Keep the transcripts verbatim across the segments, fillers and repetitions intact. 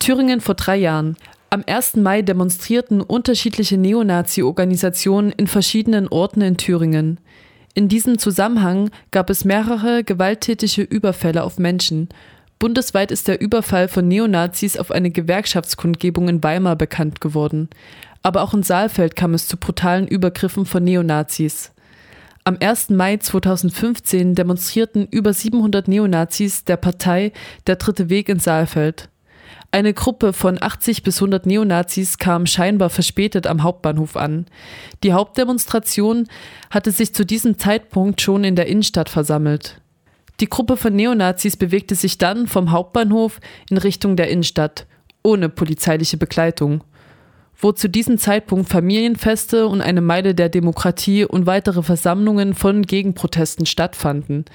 Thüringen vor drei Jahren. Am ersten Mai demonstrierten unterschiedliche Neonazi-Organisationen in verschiedenen Orten in Thüringen. In diesem Zusammenhang gab es mehrere gewalttätige Überfälle auf Menschen. Bundesweit ist der Überfall von Neonazis auf eine Gewerkschaftskundgebung in Weimar bekannt geworden. Aber auch in Saalfeld kam es zu brutalen Übergriffen von Neonazis. Am ersten Mai zweitausendfünfzehn demonstrierten über siebenhundert Neonazis der Partei Der Dritte Weg in Saalfeld. Eine Gruppe von achtzig bis hundert Neonazis kam scheinbar verspätet am Hauptbahnhof an. Die Hauptdemonstration hatte sich zu diesem Zeitpunkt schon in der Innenstadt versammelt. Die Gruppe von Neonazis bewegte sich dann vom Hauptbahnhof in Richtung der Innenstadt, ohne polizeiliche Begleitung, wo zu diesem Zeitpunkt Familienfeste und eine Meile der Demokratie und weitere Versammlungen von Gegenprotesten stattfanden.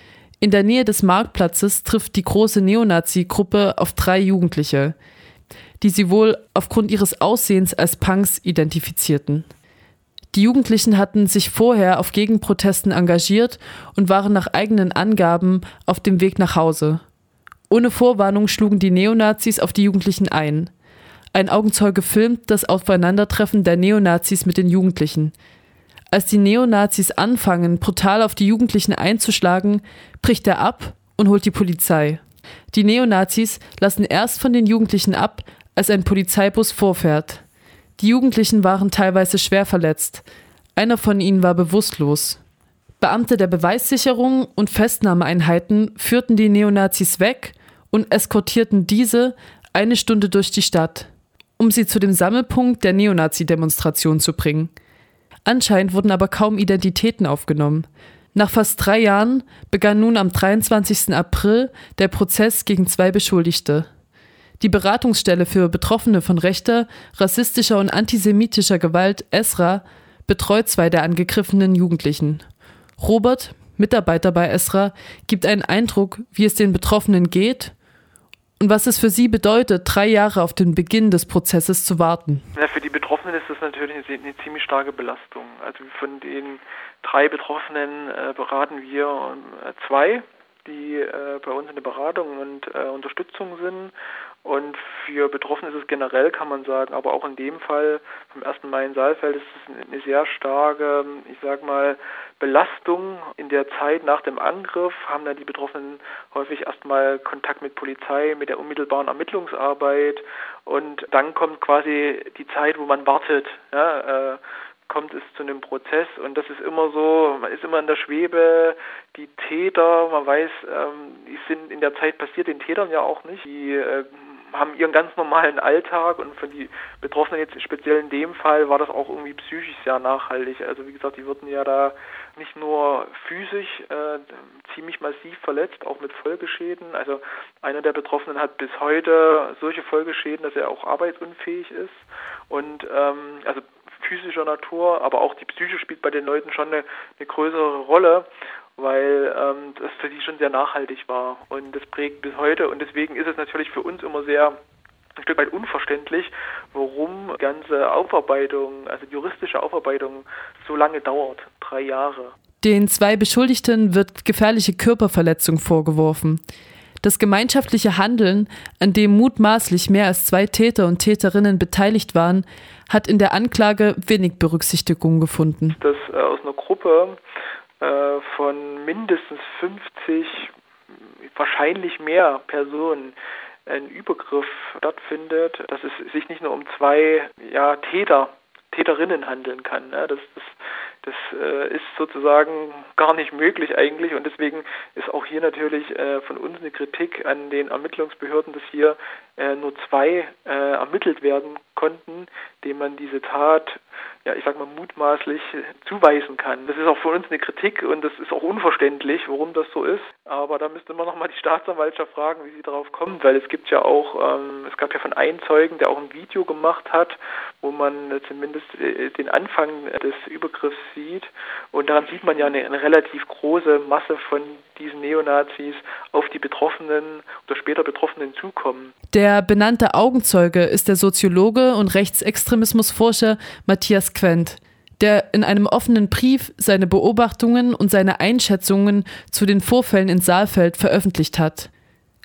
In der Nähe des Marktplatzes trifft die große Neonazi-Gruppe auf drei Jugendliche, die sie wohl aufgrund ihres Aussehens als Punks identifizierten. Die Jugendlichen hatten sich vorher auf Gegenprotesten engagiert und waren nach eigenen Angaben auf dem Weg nach Hause. Ohne Vorwarnung schlugen die Neonazis auf die Jugendlichen ein. Ein Augenzeuge filmt das Aufeinandertreffen der Neonazis mit den Jugendlichen. Als die Neonazis anfangen, brutal auf die Jugendlichen einzuschlagen, bricht er ab und holt die Polizei. Die Neonazis lassen erst von den Jugendlichen ab, als ein Polizeibus vorfährt. Die Jugendlichen waren teilweise schwer verletzt. Einer von ihnen war bewusstlos. Beamte der Beweissicherung und Festnahmeeinheiten führten die Neonazis weg und eskortierten diese eine Stunde durch die Stadt, um sie zu dem Sammelpunkt der Neonazi-Demonstration zu bringen. Anscheinend wurden aber kaum Identitäten aufgenommen. Nach fast drei Jahren begann nun am dreiundzwanzigsten April der Prozess gegen zwei Beschuldigte. Die Beratungsstelle für Betroffene von rechter, rassistischer und antisemitischer Gewalt, ESRA, betreut zwei der angegriffenen Jugendlichen. Robert, Mitarbeiter bei ESRA, gibt einen Eindruck, wie es den Betroffenen geht und was es für sie bedeutet, drei Jahre auf den Beginn des Prozesses zu warten. Ja, für die Betroffenen ist das natürlich eine, eine ziemlich starke Belastung. Also von den drei Betroffenen äh, beraten wir äh, zwei, die äh, bei uns in der Beratung und äh, Unterstützung sind. Und für Betroffene ist es generell, kann man sagen, aber auch in dem Fall vom ersten Mai in Saalfeld ist es eine sehr starke, ich sag mal, Belastung. In der Zeit nach dem Angriff haben dann die Betroffenen häufig erstmal Kontakt mit Polizei, mit der unmittelbaren Ermittlungsarbeit und dann kommt quasi die Zeit, wo man wartet, ja, äh, kommt es zu einem Prozess und das ist immer so, man ist immer in der Schwebe, die Täter, man weiß, ähm, die sind in der Zeit passiert den Tätern ja auch nicht, die äh, haben ihren ganz normalen Alltag und für die Betroffenen jetzt speziell in dem Fall war das auch irgendwie psychisch sehr nachhaltig. Also wie gesagt, die wurden ja da nicht nur physisch äh, ziemlich massiv verletzt, auch mit Folgeschäden. Also einer der Betroffenen hat bis heute solche Folgeschäden, dass er auch arbeitsunfähig ist und ähm, also physischer Natur, aber auch die Psyche spielt bei den Leuten schon eine, eine größere Rolle, weil ähm, das für die schon sehr nachhaltig war und das prägt bis heute und deswegen ist es natürlich für uns immer sehr ein Stück weit unverständlich, warum die ganze Aufarbeitung, also die juristische Aufarbeitung so lange dauert, drei Jahre. Den zwei Beschuldigten wird gefährliche Körperverletzung vorgeworfen. Das gemeinschaftliche Handeln, an dem mutmaßlich mehr als zwei Täter und Täterinnen beteiligt waren, hat in der Anklage wenig Berücksichtigung gefunden. Dass äh, aus einer Gruppe äh, von mindestens fünfzig, wahrscheinlich mehr Personen ein Übergriff stattfindet, dass es sich nicht nur um zwei ja, Täter, Täterinnen handeln kann. Ne? Das, das, das äh, ist sozusagen gar nicht möglich eigentlich und deswegen ist auch hier natürlich äh, von uns eine Kritik an den Ermittlungsbehörden, dass hier äh, nur zwei äh, ermittelt werden konnten, denen man diese Tat, ja ich sag mal mutmaßlich zuweisen kann. Das ist auch für uns eine Kritik und das ist auch unverständlich, warum das so ist. Aber da müsste man nochmal die Staatsanwaltschaft fragen, wie sie darauf kommt, weil es gibt ja auch, ähm, es gab ja von einem Zeugen, der auch ein Video gemacht hat, wo man zumindest äh, den Anfang des Übergriffs sieht und daran sieht man ja eine, eine relativ große Masse von diesen Neonazis auf die Betroffenen oder später Betroffenen zukommen. Der benannte Augenzeuge ist der Soziologe und Rechtsextremismusforscher Matthias Quent, der in einem offenen Brief seine Beobachtungen und seine Einschätzungen zu den Vorfällen in Saalfeld veröffentlicht hat.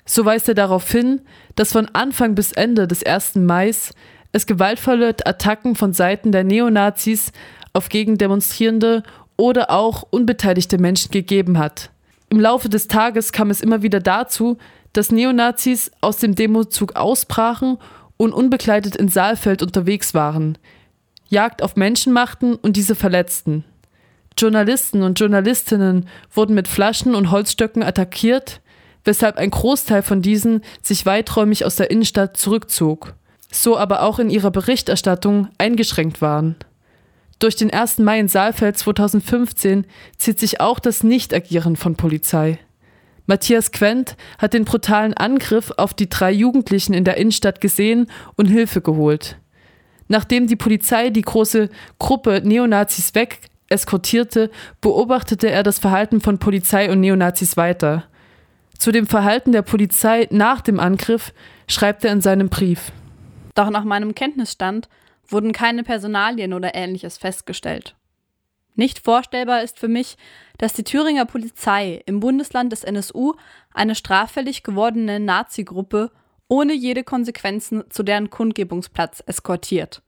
So weist er darauf hin, dass von Anfang bis Ende des ersten Mai es gewaltvolle Attacken von Seiten der Neonazis auf Gegendemonstrierende oder auch unbeteiligte Menschen gegeben hat. Im Laufe des Tages kam es immer wieder dazu, dass Neonazis aus dem Demozug ausbrachen und unbegleitet in Saalfeld unterwegs waren, Jagd auf Menschen machten und diese verletzten. Journalisten und Journalistinnen wurden mit Flaschen und Holzstöcken attackiert, weshalb ein Großteil von diesen sich weiträumig aus der Innenstadt zurückzog, so aber auch in ihrer Berichterstattung eingeschränkt waren. Durch den ersten Mai in Saalfeld zweitausendfünfzehn zieht sich auch das Nichtagieren von Polizei. Matthias Quent hat den brutalen Angriff auf die drei Jugendlichen in der Innenstadt gesehen und Hilfe geholt. Nachdem die Polizei die große Gruppe Neonazis weg eskortierte, beobachtete er das Verhalten von Polizei und Neonazis weiter. Zu dem Verhalten der Polizei nach dem Angriff schreibt er in seinem Brief: Doch nach meinem Kenntnisstand wurden keine Personalien oder Ähnliches festgestellt. Nicht vorstellbar ist für mich, dass die Thüringer Polizei im Bundesland des N S U eine straffällig gewordene Nazi-Gruppe ohne jede Konsequenzen zu deren Kundgebungsplatz eskortiert.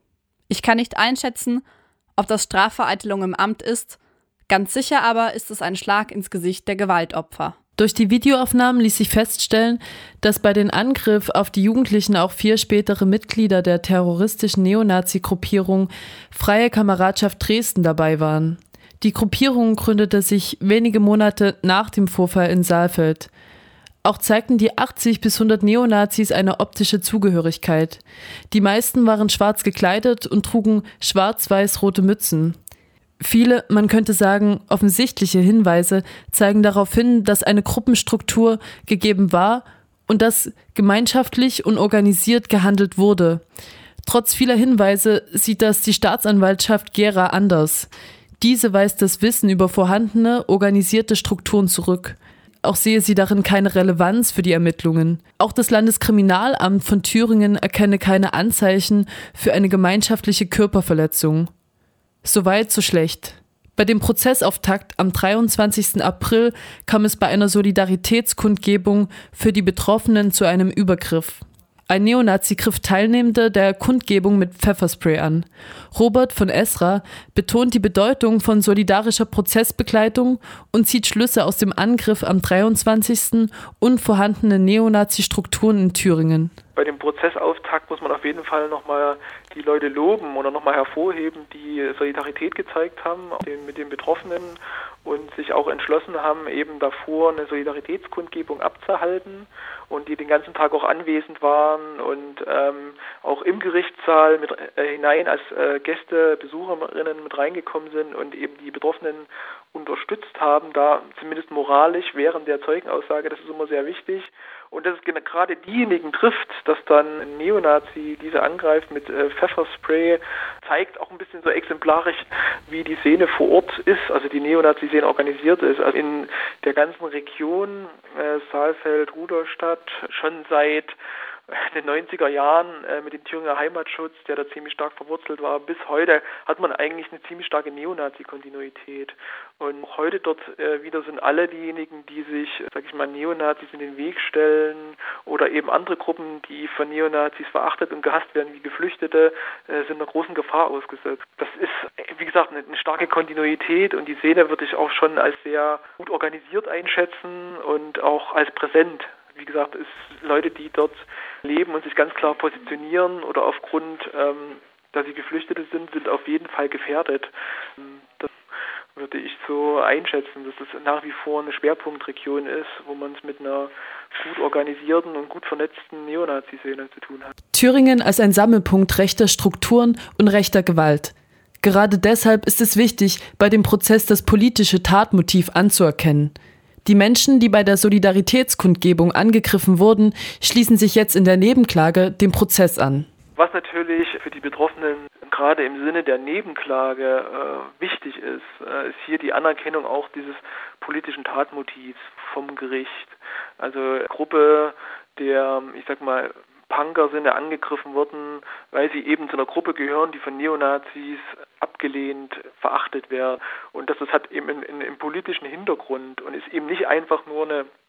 Ich kann nicht einschätzen, ob das Strafvereitelung im Amt ist, ganz sicher aber ist es ein Schlag ins Gesicht der Gewaltopfer. Durch die Videoaufnahmen ließ sich feststellen, dass bei den Angriff auf die Jugendlichen auch vier spätere Mitglieder der terroristischen Neonazi-Gruppierung Freie Kameradschaft Dresden dabei waren. Die Gruppierung gründete sich wenige Monate nach dem Vorfall in Saalfeld. Auch zeigten die achtzig bis hundert Neonazis eine optische Zugehörigkeit. Die meisten waren schwarz gekleidet und trugen schwarz-weiß-rote Mützen. Viele, man könnte sagen, offensichtliche Hinweise zeigen darauf hin, dass eine Gruppenstruktur gegeben war und dass gemeinschaftlich und organisiert gehandelt wurde. Trotz vieler Hinweise sieht das die Staatsanwaltschaft Gera anders. Diese weist das Wissen über vorhandene, organisierte Strukturen zurück. Auch sehe sie darin keine Relevanz für die Ermittlungen. Auch das Landeskriminalamt von Thüringen erkenne keine Anzeichen für eine gemeinschaftliche Körperverletzung. Soweit, so schlecht. Bei dem Prozessauftakt am dreiundzwanzigsten April kam es bei einer Solidaritätskundgebung für die Betroffenen zu einem Übergriff. Ein Neonazi griff Teilnehmende der Kundgebung mit Pfefferspray an. Robert von Esra betont die Bedeutung von solidarischer Prozessbegleitung und zieht Schlüsse aus dem Angriff am dreiundzwanzigsten und vorhandene Neonazi-Strukturen in Thüringen. Bei dem Prozessauftakt muss man auf jeden Fall nochmal die Leute loben oder nochmal hervorheben, die Solidarität gezeigt haben mit den Betroffenen und sich auch entschlossen haben, eben davor eine Solidaritätskundgebung abzuhalten und die den ganzen Tag auch anwesend waren und ähm, auch im Gerichtssaal mit äh, hinein als äh, Gäste, Besucherinnen mit reingekommen sind und eben die Betroffenen unterstützt haben, da zumindest moralisch während der Zeugenaussage, das ist immer sehr wichtig. Und dass es gerade diejenigen trifft, dass dann ein Neonazi diese angreift mit äh, Pfefferspray, zeigt auch ein bisschen so exemplarisch, wie die Szene vor Ort ist, also die Neonazi-Szene organisiert ist. Also in der ganzen Region, äh, Saalfeld, Rudolstadt, schon seit in den neunziger Jahren äh, mit dem Thüringer Heimatschutz, der da ziemlich stark verwurzelt war, bis heute hat man eigentlich eine ziemlich starke Neonazi-Kontinuität. Und auch heute dort äh, wieder sind alle diejenigen, die sich, sag ich mal, Neonazis in den Weg stellen oder eben andere Gruppen, die von Neonazis verachtet und gehasst werden wie Geflüchtete, äh, sind einer großen Gefahr ausgesetzt. Das ist, wie gesagt, eine, eine starke Kontinuität und die Szene würde ich auch schon als sehr gut organisiert einschätzen und auch als präsent. Wie gesagt, es Leute, die dort leben und sich ganz klar positionieren oder aufgrund, ähm, dass sie Geflüchtete sind, sind auf jeden Fall gefährdet. Das würde ich so einschätzen, dass es nach wie vor eine Schwerpunktregion ist, wo man es mit einer gut organisierten und gut vernetzten Neonazi-Szene zu tun hat. Thüringen als ein Sammelpunkt rechter Strukturen und rechter Gewalt. Gerade deshalb ist es wichtig, bei dem Prozess das politische Tatmotiv anzuerkennen. Die Menschen, die bei der Solidaritätskundgebung angegriffen wurden, schließen sich jetzt in der Nebenklage dem Prozess an. Was natürlich für die Betroffenen gerade im Sinne der Nebenklage äh, wichtig ist, äh, ist hier die Anerkennung auch dieses politischen Tatmotivs vom Gericht. Also Gruppe der, ich sag mal, Punker sind ja angegriffen worden, weil sie eben zu einer Gruppe gehören, die von Neonazis abgelehnt, verachtet werden. Und das, das hat eben einen, einen politischen Hintergrund und ist eben nicht einfach nur eine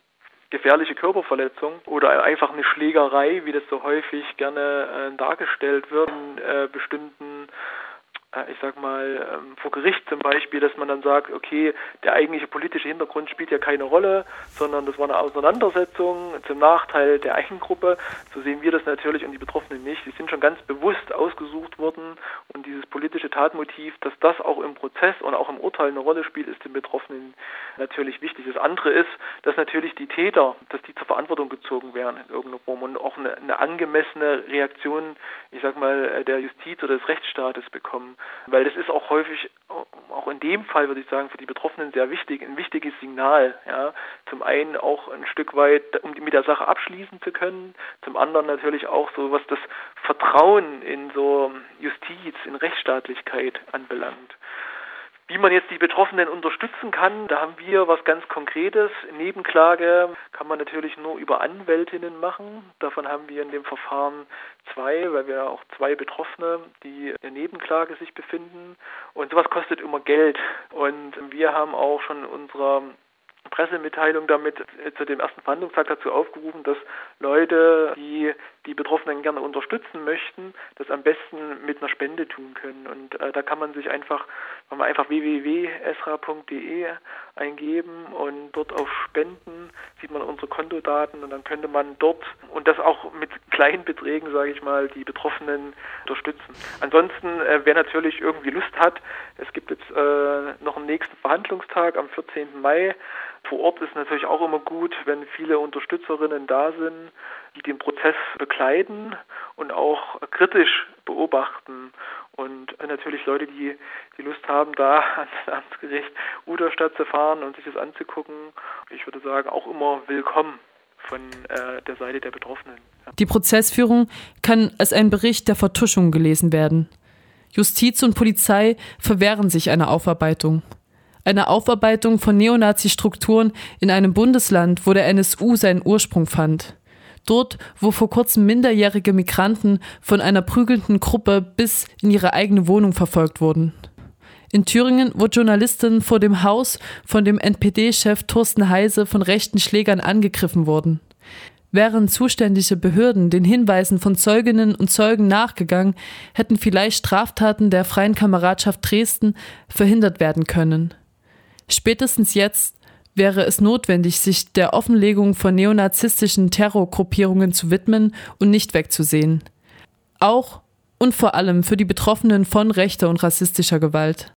gefährliche Körperverletzung oder einfach eine Schlägerei, wie das so häufig gerne äh, dargestellt wird in äh, bestimmten, äh, ich sag mal, ähm, vor Gericht zum Beispiel, dass man dann sagt, okay, der eigentliche politische Hintergrund spielt ja keine Rolle, sondern das war eine Auseinandersetzung zum Nachteil der Eigengruppe. So sehen wir das natürlich und die Betroffenen nicht. Die sind schon ganz bewusst ausgesucht worden und dieses politische Tatmotiv, dass das auch im Prozess und auch im Urteil eine Rolle spielt, ist den Betroffenen natürlich wichtig. Das andere ist, dass natürlich die Täter, dass die zur Verantwortung gezogen werden in irgendeiner Form und auch eine, eine angemessene Reaktion, ich sag mal, der Justiz oder des Rechtsstaates bekommen. Weil das ist auch häufig, auch in dem Fall würde ich sagen, für die Betroffenen sehr wichtig, ein wichtiges Signal. Ja. Zum einen auch ein Stück weit, um mit der Sache abschließen zu können, zum anderen natürlich auch so, was das Vertrauen in so Justiz, in Rechtsstaatlichkeit anbelangt. Wie man jetzt die Betroffenen unterstützen kann, da haben wir was ganz Konkretes. Nebenklage kann man natürlich nur über Anwältinnen machen. Davon haben wir in dem Verfahren zwei, weil wir auch zwei Betroffene, die in der Nebenklage sich befinden. Und sowas kostet immer Geld. Und wir haben auch schon unsere Pressemitteilung damit zu dem ersten Verhandlungstag dazu aufgerufen, dass Leute, die die Betroffenen gerne unterstützen möchten, das am besten mit einer Spende tun können. Und äh, da kann man sich einfach, wenn man einfach w w w punkt s r a punkt d e eingeben und dort auf Spenden sieht man unsere Kontodaten und dann könnte man dort und das auch mit kleinen Beträgen, sage ich mal, die Betroffenen unterstützen. Ansonsten, äh, wer natürlich irgendwie Lust hat, es gibt jetzt äh, noch einen nächsten Verhandlungstag am vierzehnten Mai. Vor Ort ist natürlich auch immer gut, wenn viele Unterstützerinnen da sind, die den Prozess begleiten und auch kritisch beobachten. Und natürlich Leute, die die Lust haben, da ans Amtsgericht Uderstadt zu fahren und sich das anzugucken, ich würde sagen, auch immer willkommen von äh, der Seite der Betroffenen. Ja. Die Prozessführung kann als ein Bericht der Vertuschung gelesen werden. Justiz und Polizei verwehren sich einer Aufarbeitung. Eine Aufarbeitung von Neonazi-Strukturen in einem Bundesland, wo der N S U seinen Ursprung fand. Dort, wo vor kurzem minderjährige Migranten von einer prügelnden Gruppe bis in ihre eigene Wohnung verfolgt wurden. In Thüringen, wo Journalisten vor dem Haus von dem N P D-Chef Thorsten Heise von rechten Schlägern angegriffen wurden. Wären zuständige Behörden den Hinweisen von Zeuginnen und Zeugen nachgegangen, hätten vielleicht Straftaten der Freien Kameradschaft Dresden verhindert werden können. Spätestens jetzt wäre es notwendig, sich der Offenlegung von neonazistischen Terrorgruppierungen zu widmen und nicht wegzusehen. Auch und vor allem für die Betroffenen von rechter und rassistischer Gewalt.